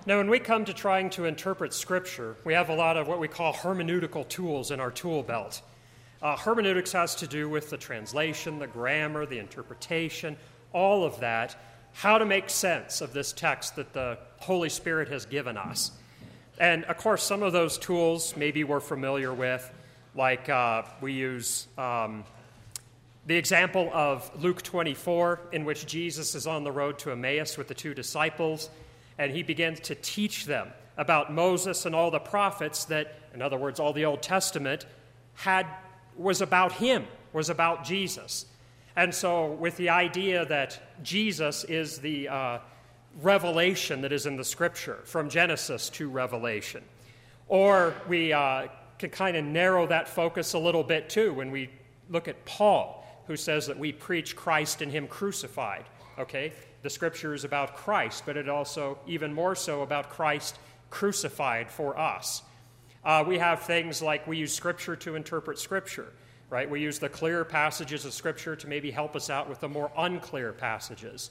Now, when we come to trying to interpret Scripture, we have a lot of what we call hermeneutical tools in our tool belt. Hermeneutics has to do with the translation, the grammar, the interpretation, all of that, how to make sense of this text that the Holy Spirit has given us. And, of course, some of those tools maybe we're familiar with, like we use the example of Luke 24, in which Jesus is on the road to Emmaus with the two disciples, and he begins to teach them about Moses and all the prophets that, in other words, all the Old Testament, was about him, was about Jesus. And so with the idea that Jesus is the revelation that is in the Scripture, from Genesis to Revelation. Or we can kind of narrow that focus a little bit too when we look at Paul, who says that we preach Christ and him crucified. Okay? The Scripture is about Christ, but it also, even more so, about Christ crucified for us. We have things like we use Scripture to interpret Scripture, right? We use the clear passages of Scripture to maybe help us out with the more unclear passages.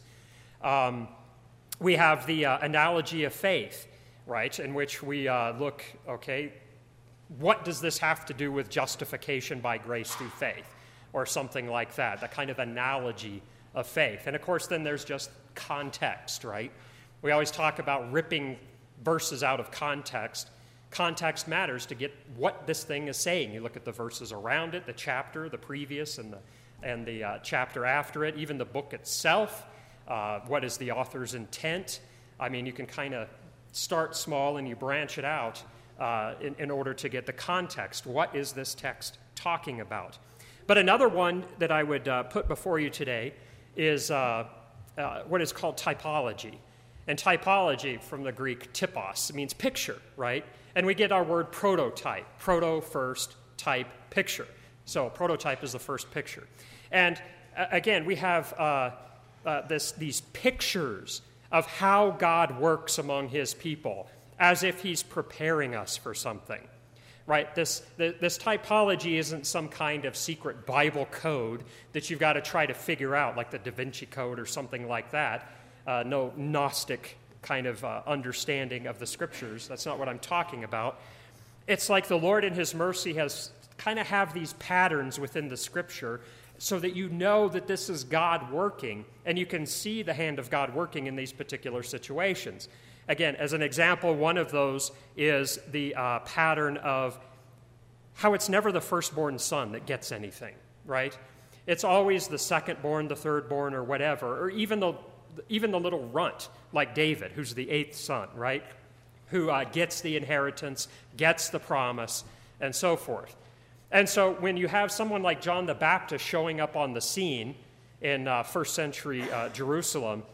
We have the analogy of faith, right, in which we look, okay, what does this have to do with justification by grace through faith, or something like that, the kind of analogy of faith. And, of course, then there's just context, right? We always talk about ripping verses out of context. Context matters to get what this thing is saying. You look at the verses around it, the chapter, the previous, and the chapter after it, even the book itself. What is the author's intent? I mean, you can kind of start small and you branch it out in order to get the context. What is this text talking about? But another one that I would put before you today is what is called typology. And typology, from the Greek typos, means picture, right? And we get our word prototype. Proto, first, type, picture. So prototype is the first picture. And again, we have these pictures of how God works among his people, as if he's preparing us for something. Right? This typology isn't some kind of secret Bible code that you've got to try to figure out, like the Da Vinci Code or something like that. No Gnostic kind of understanding of the Scriptures. That's not what I'm talking about. It's like the Lord in his mercy has kind of have these patterns within the Scripture so that you know that this is God working, and you can see the hand of God working in these particular situations. Again, as an example, one of those is the pattern of how it's never the firstborn son that gets anything, right? It's always the secondborn, the thirdborn, or whatever, or even the little runt like David, who's the eighth son, right? Who gets the inheritance, gets the promise, and so forth. And so when you have someone like John the Baptist showing up on the scene in first century Jerusalem,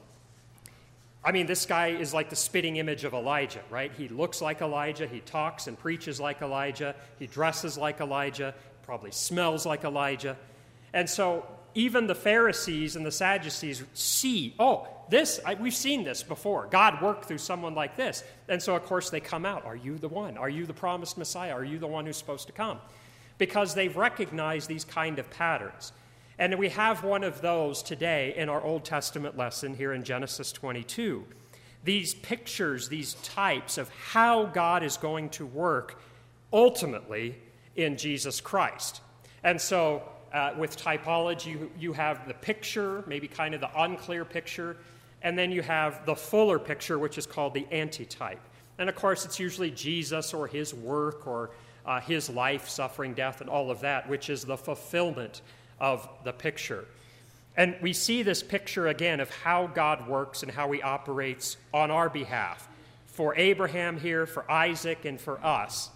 I mean, this guy is like the spitting image of Elijah, right? He looks like Elijah, he talks and preaches like Elijah, he dresses like Elijah, probably smells like Elijah. And so even the Pharisees and the Sadducees see, we've seen this before. God worked through someone like this. And so, of course, they come out. Are you the one? Are you the promised Messiah? Are you the one who's supposed to come? Because they've recognized these kind of patterns. And we have one of those today in our Old Testament lesson here in Genesis 22. These pictures, these types of how God is going to work ultimately in Jesus Christ. And so with typology, you have the picture, maybe kind of the unclear picture, and then you have the fuller picture, which is called the antitype. And of course, it's usually Jesus or his work or his life, suffering, death, and all of that, which is the fulfillment of the picture. And we see this picture again of how God works and how he operates on our behalf, for Abraham here, for Isaac, and for us.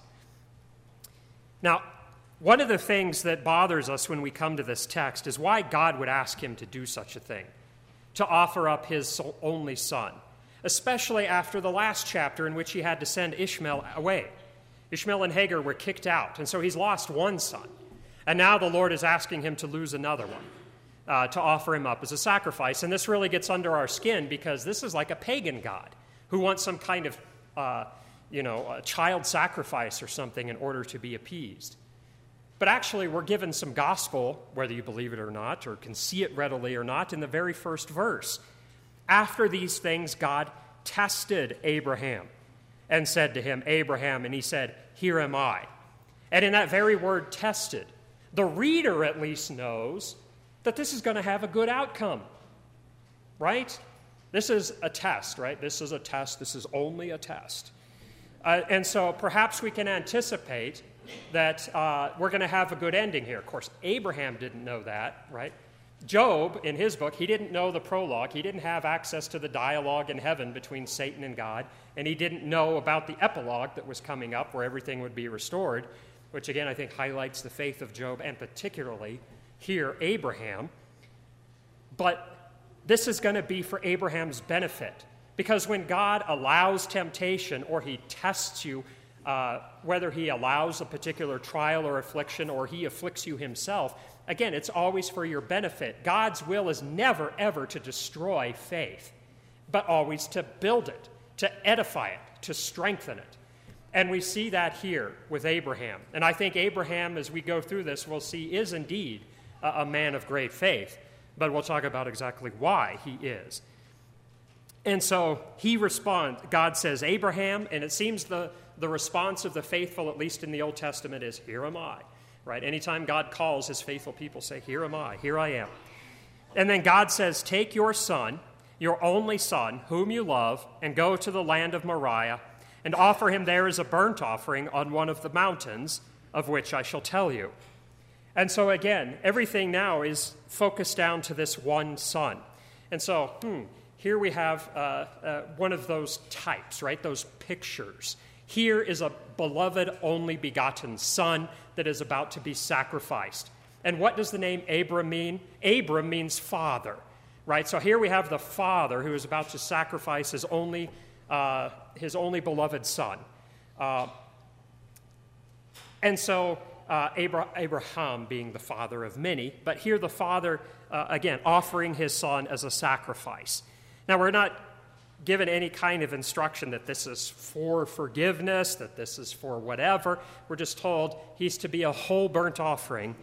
Now, one of the things that bothers us when we come to this text is why God would ask him to do such a thing, to offer up his only son, especially after the last chapter in which he had to send Ishmael away. Ishmael and Hagar were kicked out, and so he's lost one son. And now the Lord is asking him to lose another one, to offer him up as a sacrifice. And this really gets under our skin because this is like a pagan god who wants some kind of, a child sacrifice or something in order to be appeased. But actually, we're given some gospel, whether you believe it or not, or can see it readily or not, in the very first verse. After these things, God tested Abraham and said to him, Abraham, and he said, here am I. And in that very word, tested, the reader at least knows that this is going to have a good outcome, right? This is a test, right? This is a test. This is only a test. And so perhaps we can anticipate that we're going to have a good ending here. Of course, Abraham didn't know that, right? Job, in his book, he didn't know the prologue. He didn't have access to the dialogue in heaven between Satan and God, and he didn't know about the epilogue that was coming up where everything would be restored, which again I think highlights the faith of Job and particularly here Abraham. But this is going to be for Abraham's benefit, because when God allows temptation or he tests you, whether he allows a particular trial or affliction or he afflicts you himself, again, it's always for your benefit. God's will is never, ever to destroy faith, but always to build it, to edify it, to strengthen it. And we see that here with Abraham. And I think Abraham, as we go through this, we'll see is indeed a man of great faith. But we'll talk about exactly why he is. And so he responds, God says, Abraham, and it seems the response of the faithful, at least in the Old Testament, is, here am I. Right? Anytime God calls, his faithful people say, here am I, here I am. And then God says, take your son, your only son, whom you love, and go to the land of Moriah, and offer him there as a burnt offering on one of the mountains, of which I shall tell you. And so again, everything now is focused down to this one son. And so, here we have one of those types, right? Those pictures. Here is a beloved, only begotten son that is about to be sacrificed. And what does the name Abram mean? Abram means father, right? So here we have the father who is about to sacrifice his only beloved son. And so Abraham being the father of many, but here the father, again, offering his son as a sacrifice. Now, we're not given any kind of instruction that this is for forgiveness, that this is for whatever. We're just told he's to be a whole burnt offering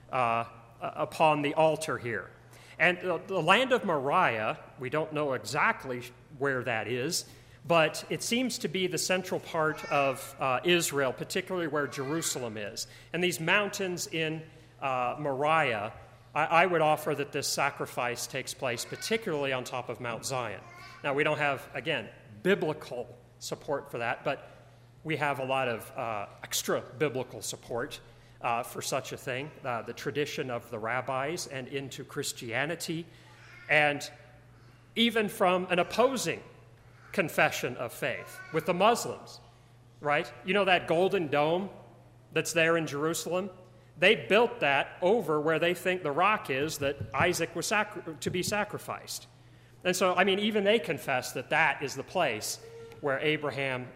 upon the altar here. And the land of Moriah, we don't know exactly where that is, but it seems to be the central part of Israel, particularly where Jerusalem is. And these mountains in Moriah, I would offer that this sacrifice takes place particularly on top of Mount Zion. Now, we don't have, again, biblical support for that, but we have a lot of extra biblical support for such a thing, the tradition of the rabbis and into Christianity, and even from an opposing confession of faith with the Muslims, right? You know that golden dome that's there in Jerusalem? They built that over where they think the rock is that Isaac was to be sacrificed. And so, I mean, even they confess that that is the place where Abraham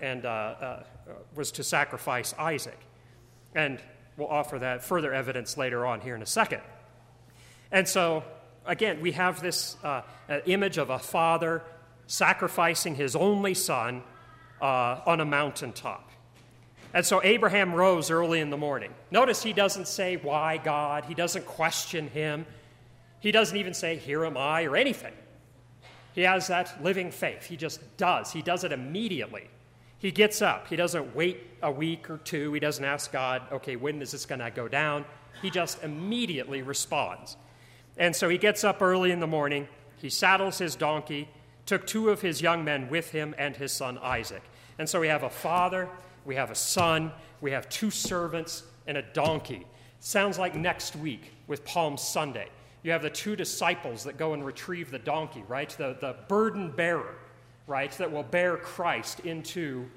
was to sacrifice Isaac. And we'll offer that further evidence later on here in a second. And so, again, we have this image of a father sacrificing his only son on a mountaintop. And so Abraham rose early in the morning. Notice he doesn't say, why God? He doesn't question him. He doesn't even say, here am I, or anything. He has that living faith. He just does. He does it immediately. He gets up. He doesn't wait a week or two. He doesn't ask God, okay, when is this going to go down? He just immediately responds. And so he gets up early in the morning. He saddles his donkey, took 2 of his young men with him and his son Isaac. And so we have a father, we have a son, we have 2 servants, and a donkey. Sounds like next week with Palm Sunday. You have the 2 disciples that go and retrieve the donkey, right? The burden bearer, right? That will bear Christ into,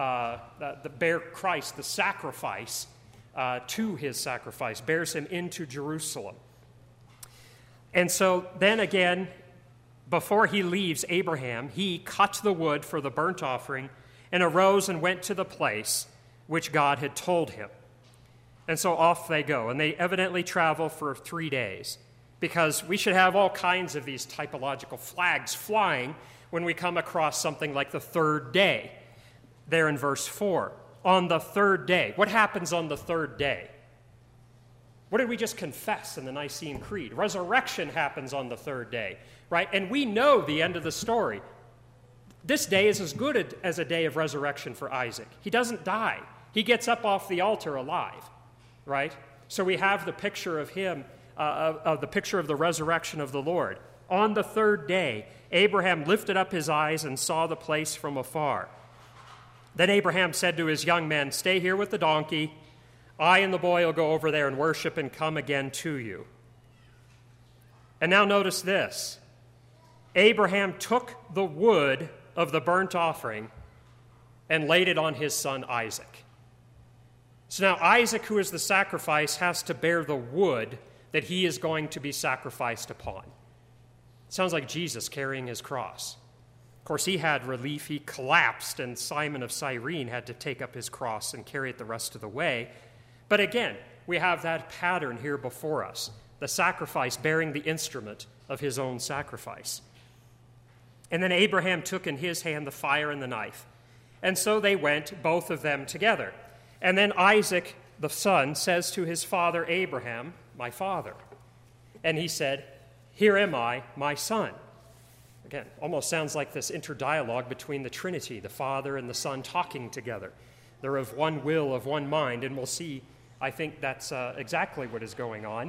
the sacrifice to his sacrifice, bears him into Jerusalem. And so then again, before he leaves Abraham, he cut the wood for the burnt offering and arose and went to the place which God had told him. And so off they go, and they evidently travel for 3 days, because we should have all kinds of these typological flags flying when we come across something like the 3rd day, there in verse 4. On the 3rd day. What happens on the 3rd day? What did we just confess in the Nicene Creed? Resurrection happens on the 3rd day, right? And we know the end of the story. This day is as good as a day of resurrection for Isaac. He doesn't die. He gets up off the altar alive, right? So we have the picture of him, of the picture of the resurrection of the Lord. On the third day, Abraham lifted up his eyes and saw the place from afar. Then Abraham said to his young men, "Stay here with the donkey. I and the boy will go over there and worship and come again to you." And now notice this. Abraham took the wood of the burnt offering and laid it on his son Isaac. So now Isaac, who is the sacrifice, has to bear the wood that he is going to be sacrificed upon. Sounds like Jesus carrying his cross. Of course, he had relief. He collapsed, and Simon of Cyrene had to take up his cross and carry it the rest of the way. But again, we have that pattern here before us, the sacrifice bearing the instrument of his own sacrifice. And then Abraham took in his hand the fire and the knife. And so they went, both of them together. And then Isaac, the son, says to his father Abraham, "My father." And he said, "Here am I, my son." Again, almost sounds like this interdialogue between the Trinity, the Father and the Son talking together. They're of one will, of one mind, and we'll see, I think that's exactly what is going on.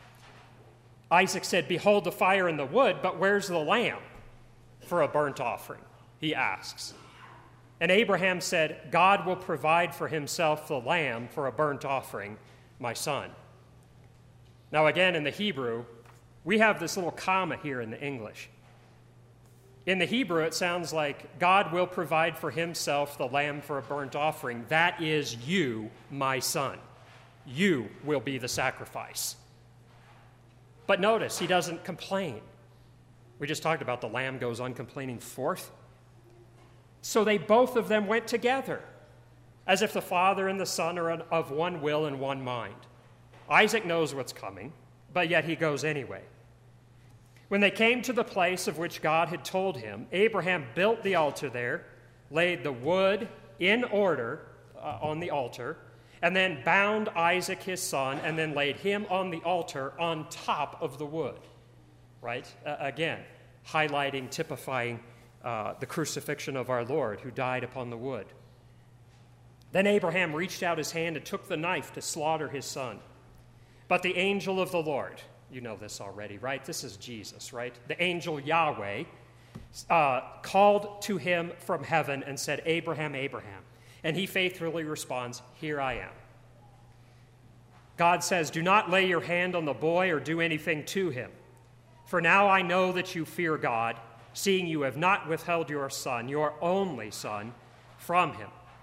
Isaac said, "Behold the fire and the wood, but where's the lamb for a burnt offering?" he asks. And Abraham said, "God will provide for himself the lamb for a burnt offering, my son." Now again, in the Hebrew, we have this little comma here in the English. In the Hebrew, it sounds like God will provide for himself the lamb for a burnt offering. That is you, my son. You will be the sacrifice. But notice, he doesn't complain. We just talked about the lamb goes uncomplaining forth. So they both of them went together, as if the Father and the Son are of one will and one mind. Isaac knows what's coming, but yet he goes anyway. When they came to the place of which God had told him, Abraham built the altar there, laid the wood in order on the altar, and then bound Isaac his son, and then laid him on the altar on top of the wood. Right? Again, highlighting, typifying the crucifixion of our Lord who died upon the wood. Then Abraham reached out his hand and took the knife to slaughter his son. But the angel of the Lord, you know this already, right? This is Jesus, right? The angel Yahweh called to him from heaven and said, "Abraham, Abraham." And he faithfully responds, "Here I am." God says, "Do not lay your hand on the boy or do anything to him. For now I know that you fear God, seeing you have not withheld your son, your only son, from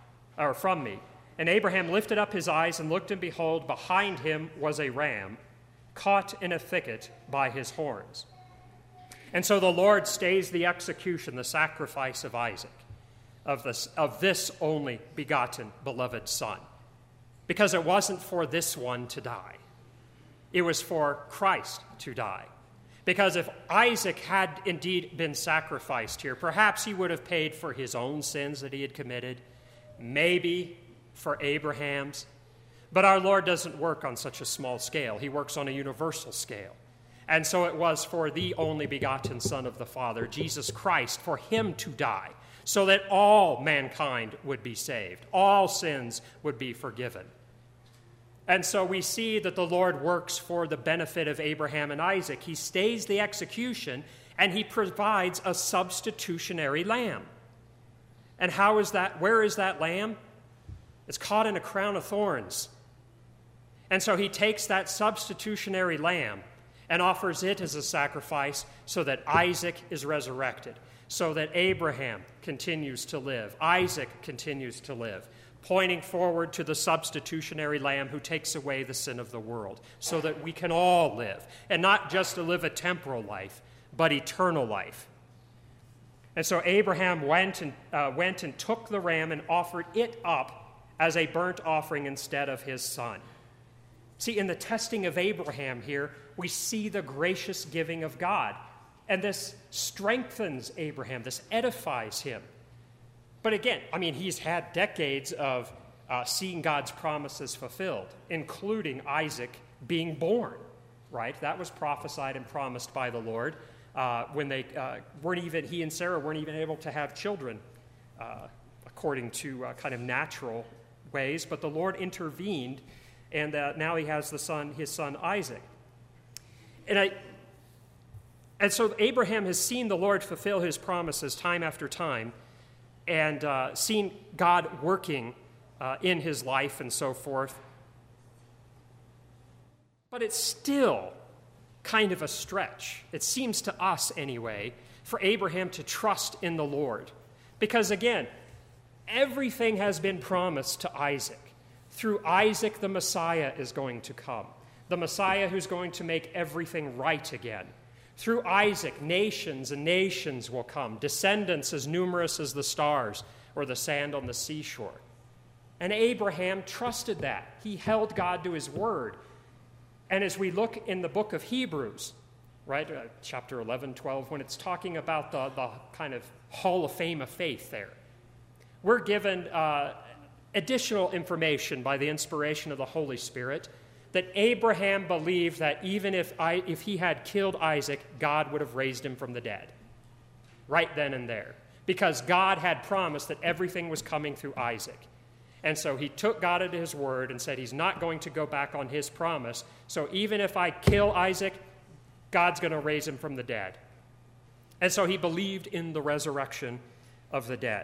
me." And Abraham lifted up his eyes and looked, and behold, behind him was a ram, caught in a thicket by his horns. And so the Lord stays the execution, the sacrifice of Isaac, of this only begotten beloved son, because it wasn't for this one to die. It was for Christ to die. Because if Isaac had indeed been sacrificed here, perhaps he would have paid for his own sins that he had committed, maybe for Abraham's. But our Lord doesn't work on such a small scale. He works on a universal scale. And so it was for the only begotten Son of the Father, Jesus Christ, for him to die, so that all mankind would be saved, all sins would be forgiven. And so we see that the Lord works for the benefit of Abraham and Isaac. He stays the execution, and he provides a substitutionary lamb. And how is that? Where is that lamb? It's caught in a crown of thorns. And so he takes that substitutionary lamb and offers it as a sacrifice so that Isaac is resurrected, so that Abraham continues to live, Isaac continues to live, pointing forward to the substitutionary lamb who takes away the sin of the world, so that we can all live, and not just to live a temporal life, but eternal life. And so Abraham went and took the ram and offered it up as a burnt offering instead of his son. See, in the testing of Abraham here, we see the gracious giving of God. And this strengthens Abraham, this edifies him. But again, he's had decades of seeing God's promises fulfilled, including Isaac being born, right? That was prophesied and promised by the Lord when they he and Sarah weren't even able to have children according to kind of natural ways, but the Lord intervened, and now he has his son Isaac. And so Abraham has seen the Lord fulfill his promises time after time, and seen God working in his life and so forth. But it's still kind of a stretch, it seems to us anyway, for Abraham to trust in the Lord. Because again, everything has been promised to Isaac. Through Isaac, the Messiah is going to come. The Messiah who's going to make everything right again. Through Isaac, nations and nations will come, descendants as numerous as the stars or the sand on the seashore. And Abraham trusted that. He held God to his word. And as we look in the book of Hebrews, right, chapter 11, 12, when it's talking about the kind of hall of fame of faith there, we're given additional information by the inspiration of the Holy Spirit that Abraham believed that even if he had killed Isaac, God would have raised him from the dead, right then and there, because God had promised that everything was coming through Isaac. And so he took God at his word and said he's not going to go back on his promise. So even if I kill Isaac, God's going to raise him from the dead. And so he believed in the resurrection of the dead.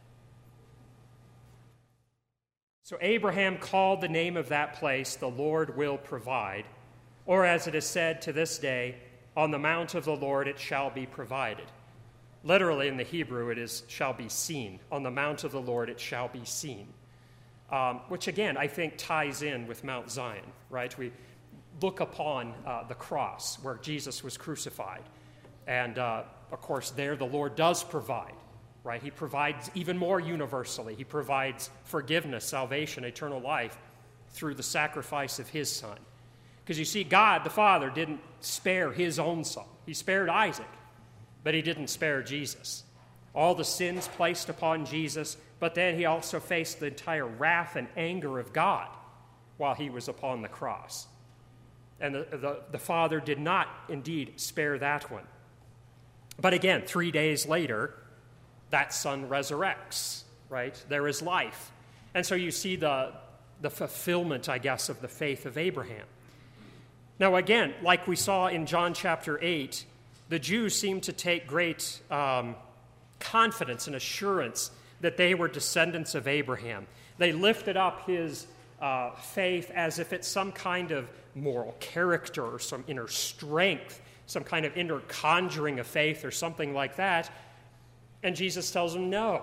So Abraham called the name of that place, "The Lord will provide," or as it is said to this day, "On the mount of the Lord it shall be provided." Literally in the Hebrew it is "shall be seen." On the mount of the Lord it shall be seen. Which again I think ties in with Mount Zion, right? We look upon the cross where Jesus was crucified. And of course there the Lord does provide. Right? He provides even more universally. He provides forgiveness, salvation, eternal life through the sacrifice of his son. Because you see, God the Father didn't spare his own son. He spared Isaac, but he didn't spare Jesus. All the sins placed upon Jesus, but then he also faced the entire wrath and anger of God while he was upon the cross. And the Father did not indeed spare that one. But again, 3 days later, that son resurrects, right? There is life. And so you see the fulfillment, I guess, of the faith of Abraham. Now again, like we saw in John chapter 8, the Jews seemed to take great confidence and assurance that they were descendants of Abraham. They lifted up his faith as if it's some kind of moral character or some inner strength, some kind of inner conjuring of faith or something like that. And Jesus tells them, no,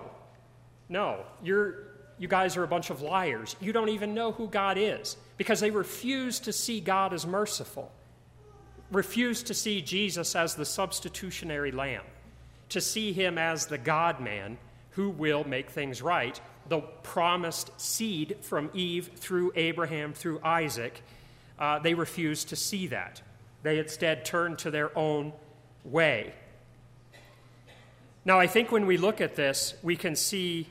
you guys are a bunch of liars. You don't even know who God is, because they refuse to see God as merciful, refuse to see Jesus as the substitutionary lamb, to see him as the God-man who will make things right, the promised seed from Eve through Abraham through Isaac. They refused to see that. They instead turned to their own way. Now, I think when we look at this, we can see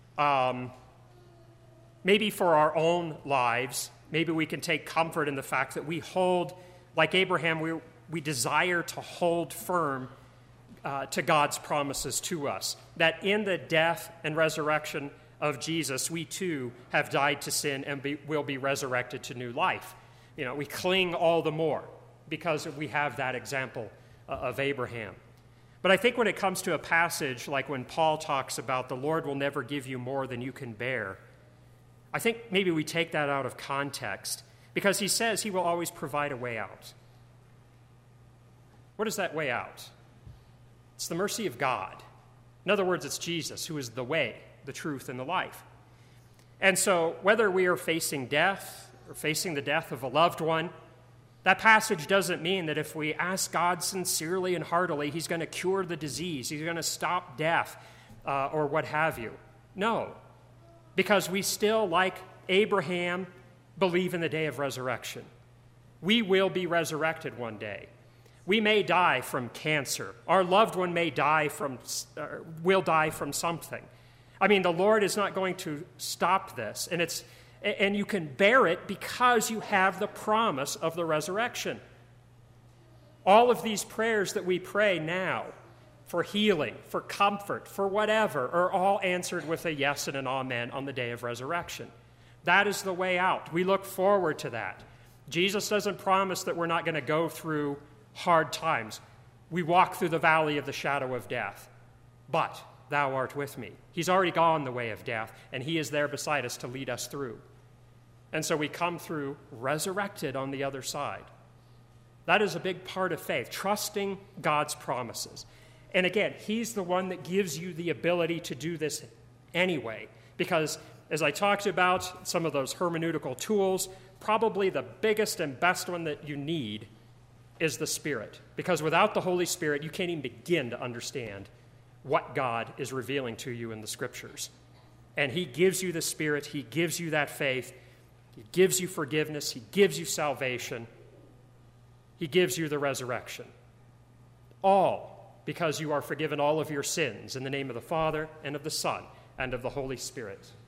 maybe for our own lives, maybe we can take comfort in the fact that we hold, like Abraham, we desire to hold firm to God's promises to us, that in the death and resurrection of Jesus, we too have died to sin and will be resurrected to new life. You know, we cling all the more because we have that example of Abraham. But I think when it comes to a passage like when Paul talks about the Lord will never give you more than you can bear, I think maybe we take that out of context, because he says he will always provide a way out. What is that way out? It's the mercy of God. In other words, it's Jesus who is the way, the truth, and the life. And so whether we are facing death or facing the death of a loved one, that passage doesn't mean that if we ask God sincerely and heartily, he's going to cure the disease, he's going to stop death, or what have you. No, because we still, like Abraham, believe in the day of resurrection. We will be resurrected one day. We may die from cancer. Our loved one will die from something. I mean, the Lord is not going to stop this, and you can bear it because you have the promise of the resurrection. All of these prayers that we pray now for healing, for comfort, for whatever, are all answered with a yes and an amen on the day of resurrection. That is the way out. We look forward to that. Jesus doesn't promise that we're not going to go through hard times. We walk through the valley of the shadow of death, but thou art with me. He's already gone the way of death, and he is there beside us to lead us through. And so we come through resurrected on the other side. That is a big part of faith, trusting God's promises. And again, he's the one that gives you the ability to do this anyway, because as I talked about some of those hermeneutical tools, probably the biggest and best one that you need is the Spirit. Because without the Holy Spirit, you can't even begin to understand what God is revealing to you in the Scriptures. And he gives you the Spirit, he gives you that faith, he gives you forgiveness, he gives you salvation, he gives you the resurrection. All because you are forgiven all of your sins in the name of the Father and of the Son and of the Holy Spirit.